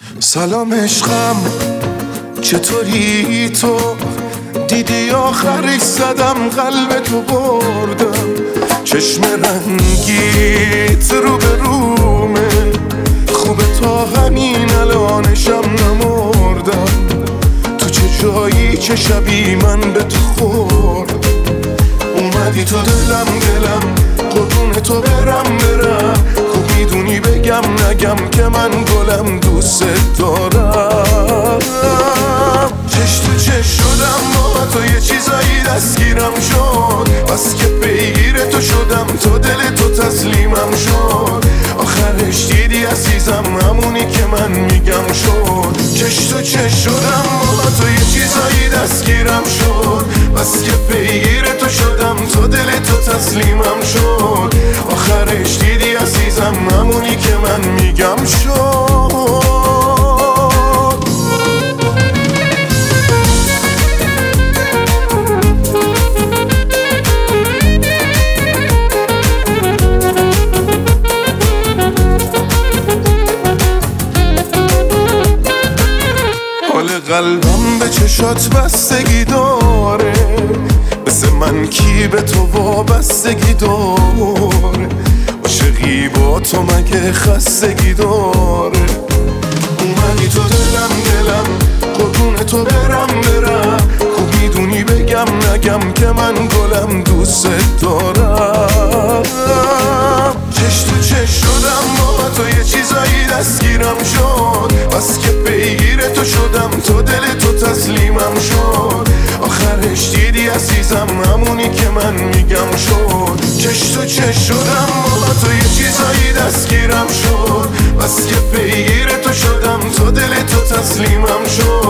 سلام عشقم، چطوری تو؟ دیدی آخرش زدم قلب تو بردم، چشم رنگیت رو به رومه، خوبه تا همین الانشم نمردم. تو چه جایی چه شبی من به تو خورد، اومدی تو دلم قربون تو برم خوب میدونی بگم نگم که من گلم دوست دارم. چش تو چش شدم با تو، یه چیزایی دستگیرم شد، بس که پیگیر تو شدم، تو دل تو تسلیمم شد. آخرش دیدی عزیزم همونی که من میگم شد. چش تو چش شدم با تو، یه چیزایی دستگیرم شد، بس که پیگیر تو شدم، تو دل تو تسلیمم شد. آخرش دیدی عزیزم همونی که من میگم شد. قلبم به چشات بستگی داره، مثل من کی به تو وابستگی داره؟ عاشقی با تو مگه خستگی داره؟ اومدی تو دلم قربون تو برم خوب میدونی بگم نگم که من گلم دوست دارم. چش تو چش شدم با تو، یه چیزایی دستگیرم شد، بس که پیگیر تو شدم، تو دل تو تسلیمم شد. آخرش دیدی عزیزم همونی که من میگم شد. چش تو چش شدم با تو، یه چیزایی دستگیرم شد، بس که پیگیر تو شدم، تو دل تو تسلیمم شد.